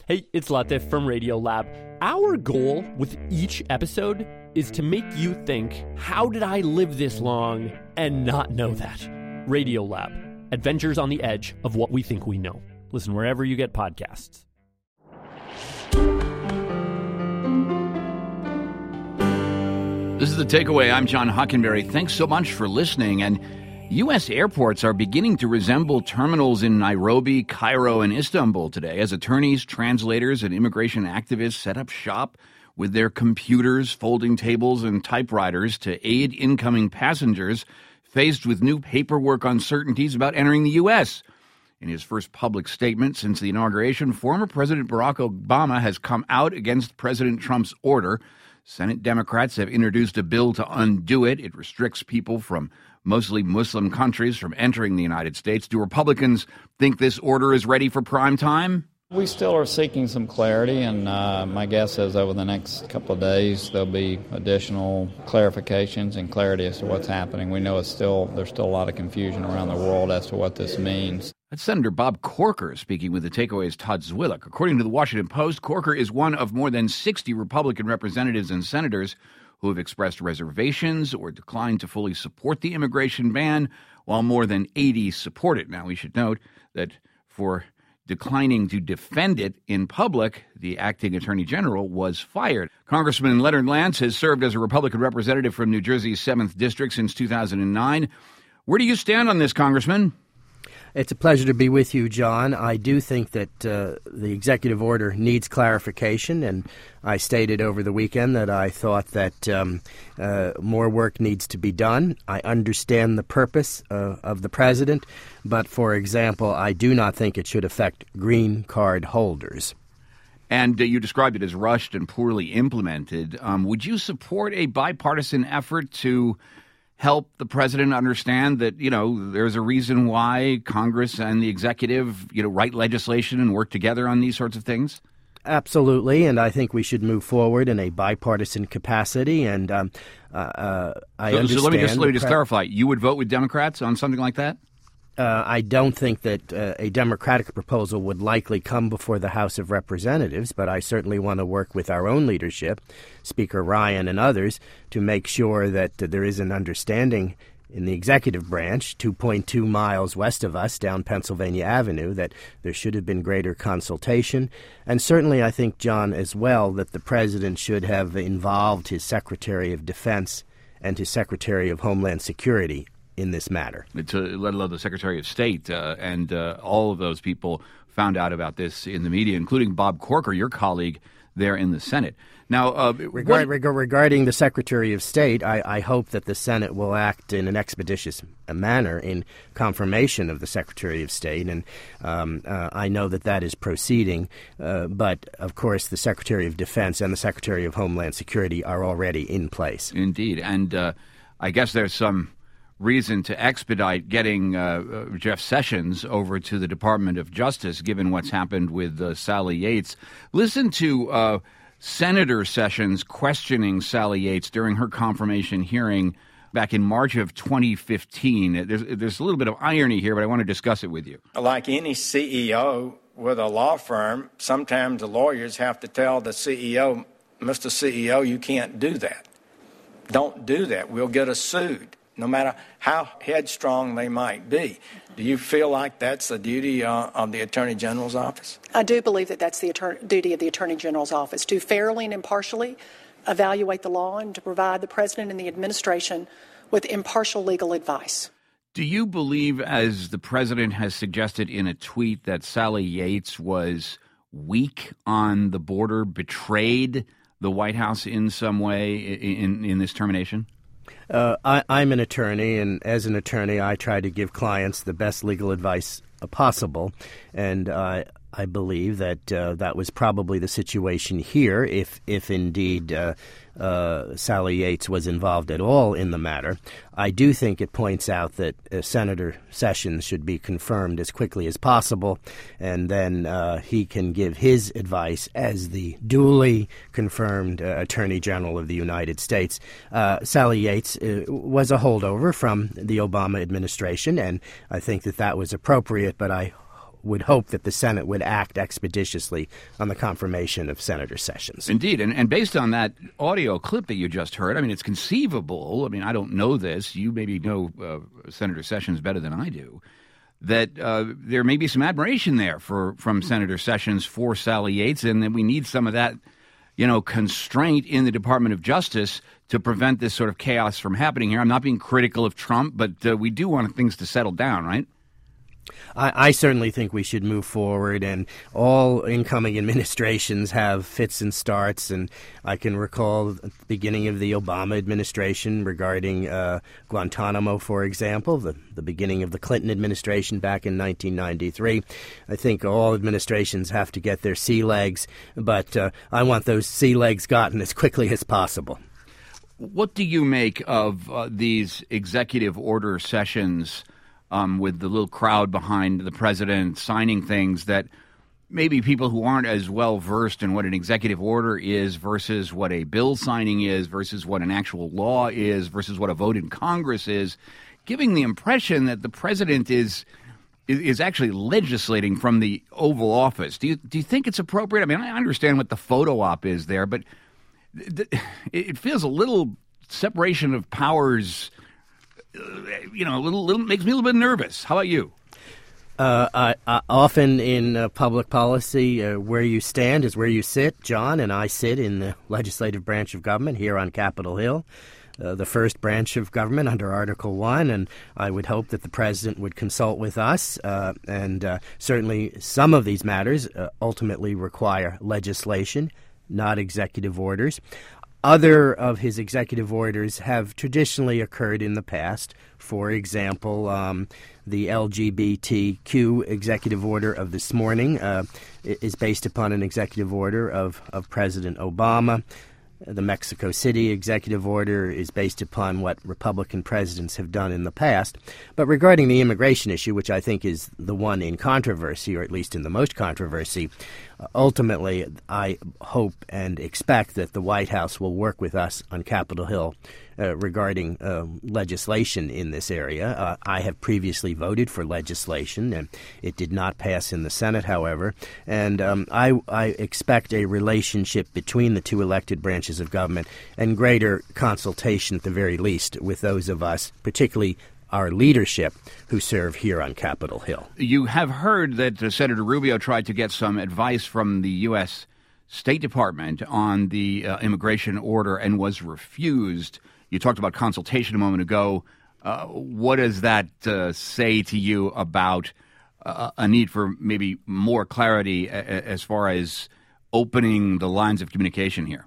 Hey, it's Latif from Radiolab. Our goal with each episode is to make you think, how did I live this long and not know that? Radiolab, adventures on the edge of what we think we know. Listen wherever you get podcasts. This is The Takeaway. I'm John Hockenberry. Thanks so much for listening. And U.S. airports are beginning to resemble terminals in Nairobi, Cairo, and Istanbul today as attorneys, translators, and immigration activists set up shop with their computers, folding tables, and typewriters to aid incoming passengers faced with new paperwork uncertainties about entering the U.S. In his first public statement since the inauguration, former President Barack Obama has come out against President Trump's order. Senate Democrats have introduced a bill to undo it. It restricts people from mostly Muslim countries from entering the United States. Do Republicans think this order is ready for prime time? We still are seeking some clarity, and my guess is over the next couple of days there'll be additional clarifications and clarity as to what's happening. We know there's still a lot of confusion around the world as to what this means. That's Senator Bob Corker speaking with The Takeaway's Todd Zwillich. According to the Washington Post, Corker is one of more than 60 Republican representatives and senators who have expressed reservations or declined to fully support the immigration ban, while more than 80 support it. Now, we should note that for declining to defend it in public, the acting attorney general was fired. Congressman Leonard Lance has served as a Republican representative from New Jersey's 7th District since 2009. Where do you stand on this, Congressman? It's a pleasure to be with you, John. I do think that the executive order needs clarification, and I stated over the weekend that I thought that more work needs to be done. I understand the purpose of the president, but, for example, I do not think it should affect green card holders. And you described it as rushed and poorly implemented. Would you support a bipartisan effort to help the president understand that, there's a reason why Congress and the executive, write legislation and work together on these sorts of things? Absolutely, and I think we should move forward in a bipartisan capacity. And I understand. So let me just clarify: you would vote with Democrats on something like that? I don't think that a Democratic proposal would likely come before the House of Representatives, but I certainly want to work with our own leadership, Speaker Ryan and others, to make sure that there is an understanding in the executive branch, 2.2 miles west of us down Pennsylvania Avenue, that there should have been greater consultation. And certainly I think, John, as well, that the president should have involved his Secretary of Defense and his Secretary of Homeland Security in this matter. Let alone the Secretary of State and all of those people found out about this in the media, including Bob Corker, your colleague there in the Senate. Now, regarding the Secretary of State, I hope that the Senate will act in an expeditious manner in confirmation of the Secretary of State, and I know that is proceeding. But, of course, the Secretary of Defense and the Secretary of Homeland Security are already in place. Indeed, and I guess there's some reason to expedite getting Jeff Sessions over to the Department of Justice, given what's happened with Sally Yates. Listen to Senator Sessions questioning Sally Yates during her confirmation hearing back in March of 2015. There's a little bit of irony here, but I want to discuss it with you. Like any CEO with a law firm, sometimes the lawyers have to tell the CEO, Mr. CEO, you can't do that. Don't do that. We'll get us sued, no matter how headstrong they might be. Do you feel like that's the duty of the Attorney General's office? I do believe that that's the duty of the Attorney General's office, to fairly and impartially evaluate the law and to provide the President and the administration with impartial legal advice. Do you believe, as the President has suggested in a tweet, that Sally Yates was weak on the border, betrayed the White House in some way in this termination? I'm an attorney, and as an attorney, I try to give clients the best legal advice possible, and I believe that that was probably the situation here, if indeed Sally Yates was involved at all in the matter. I do think it points out that Senator Sessions should be confirmed as quickly as possible, and then he can give his advice as the duly confirmed Attorney General of the United States. Sally Yates was a holdover from the Obama administration, and I think that was appropriate, but I would hope that the Senate would act expeditiously on the confirmation of Senator Sessions. Indeed. And based on that audio clip that you just heard, I mean, it's conceivable. I mean, I don't know this. You maybe know Senator Sessions better than I do. That there may be some admiration there from Senator Sessions for Sally Yates, and that we need some of that, constraint in the Department of Justice to prevent this sort of chaos from happening here. I'm not being critical of Trump, but we do want things to settle down, right? I certainly think we should move forward, and all incoming administrations have fits and starts, and I can recall the beginning of the Obama administration regarding Guantanamo, for example, the beginning of the Clinton administration back in 1993. I think all administrations have to get their sea legs, but I want those sea legs gotten as quickly as possible. What do you make of these executive order sessions with the little crowd behind the president signing things that maybe people who aren't as well versed in what an executive order is versus what a bill signing is versus what an actual law is versus what a vote in Congress is, giving the impression that the president is actually legislating from the Oval Office? Do you think it's appropriate? I mean, I understand what the photo op is there, but it feels a little separation of powers. Little makes me a little bit nervous. How about you? Often in public policy, where you stand is where you sit. John and I sit in the legislative branch of government here on Capitol Hill, the first branch of government under Article 1, and I would hope that the president would consult with us, and certainly some of these matters ultimately require legislation, not executive orders. Other of his executive orders have traditionally occurred in the past. For example, the LGBTQ executive order of this morning is based upon an executive order of President Obama. The Mexico City executive order is based upon what Republican presidents have done in the past. But regarding the immigration issue, which I think is the one in controversy, or at least in the most controversy, ultimately I hope and expect that the White House will work with us on Capitol Hill regarding legislation in this area. I have previously voted for legislation, and it did not pass in the Senate, however. And I expect a relationship between the two elected branches of government and greater consultation, at the very least, with those of us, particularly our leadership, who serve here on Capitol Hill. You have heard that Senator Rubio tried to get some advice from the U.S. State Department on the immigration order and was refused. You talked about consultation a moment ago. What does that say to you about a need for maybe more clarity as far as opening the lines of communication here?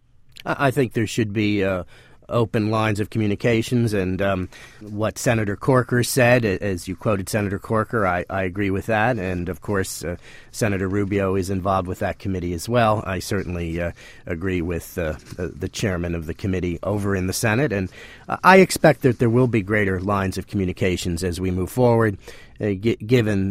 I think there should be open lines of communications, and what Senator Corker said, as you quoted Senator Corker, I agree with that, and of course Senator Rubio is involved with that committee as well. I certainly agree with the chairman of the committee over in the Senate, and I expect that there will be greater lines of communications as we move forward, given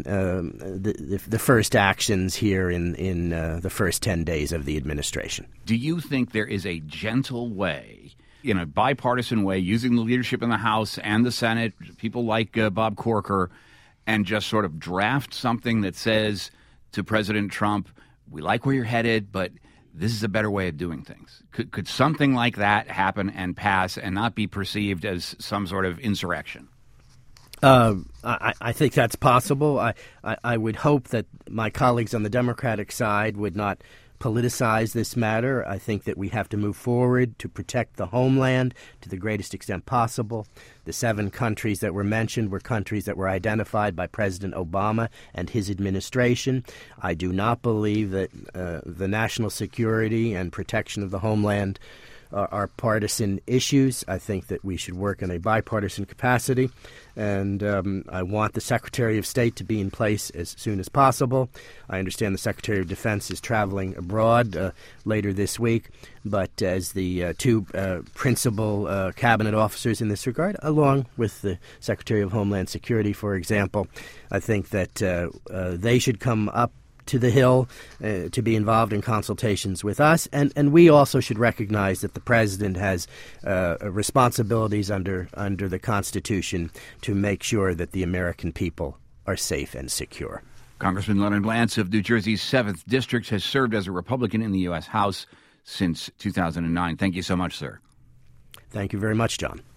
the first actions here in the first 10 days of the administration. Do you think there is a gentle way, in a bipartisan way, using the leadership in the House and the Senate, people like Bob Corker, and just sort of draft something that says to President Trump, we like where you're headed, but this is a better way of doing things? Could something like that happen and pass and not be perceived as some sort of insurrection? I think that's possible. I would hope that my colleagues on the Democratic side would not politicize this matter. I think that we have to move forward to protect the homeland to the greatest extent possible. The 7 countries that were mentioned were countries that were identified by President Obama and his administration. I do not believe that the national security and protection of the homeland are partisan issues. I think that we should work in a bipartisan capacity, and I want the Secretary of State to be in place as soon as possible. I understand the Secretary of Defense is traveling abroad later this week, but as the 2 principal cabinet officers in this regard, along with the Secretary of Homeland Security, for example, I think that they should come up to the Hill to be involved in consultations with us, and we also should recognize that the president has responsibilities under the Constitution to make sure that the American people are safe and secure. Congressman Leonard Lance of New Jersey's 7th District has served as a Republican in the U.S. House since 2009. Thank you so much, sir. Thank you very much, John.